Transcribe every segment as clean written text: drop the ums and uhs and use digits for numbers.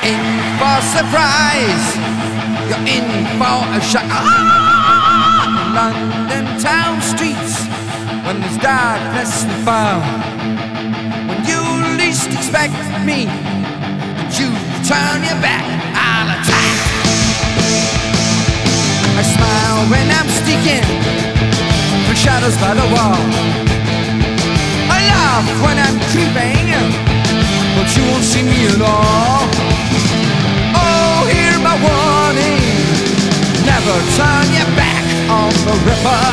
in for surprise. You're in for a shock. London town streets, when there's darkness and fog, when you least expect me, and you turn your back, I'll attack. I smile when I'm sneaking through shadows by the wall. I laugh when I'm creeping, but you won't see me at all. Oh, hear my warning, never turn your back on the Ripper.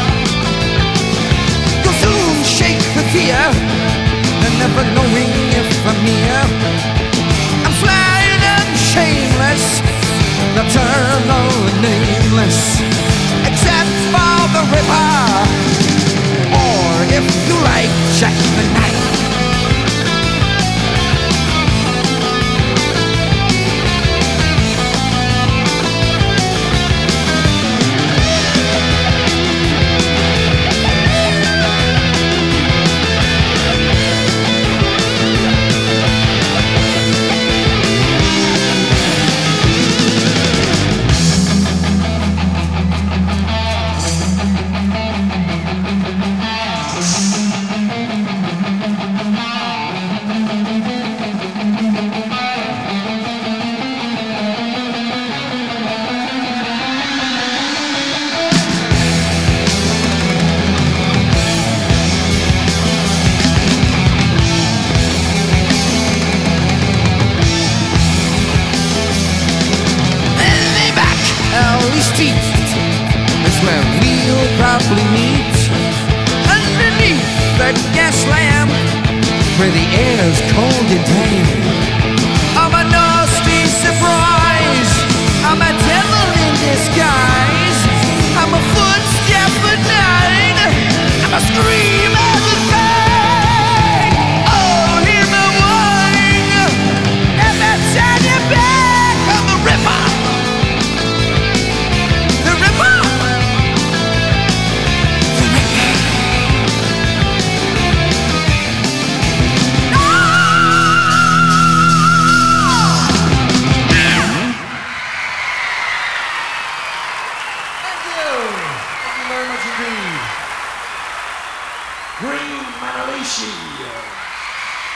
You'll soon shake with fear, and never knowing if I'm near. I'm flying and shameless, nocturnal and nameless, except for the Ripper, or if you like, Jack the Knife. Street is where we'll probably meet, underneath the gas lamp, where the air's cold and damp. I'm a nasty surprise, I'm a devil in disguise, I'm a footstep at night, I'm a scream at the night. Oh, hear my warning, never turn your back on the Ripper. Very much indeed. Green Manalishi.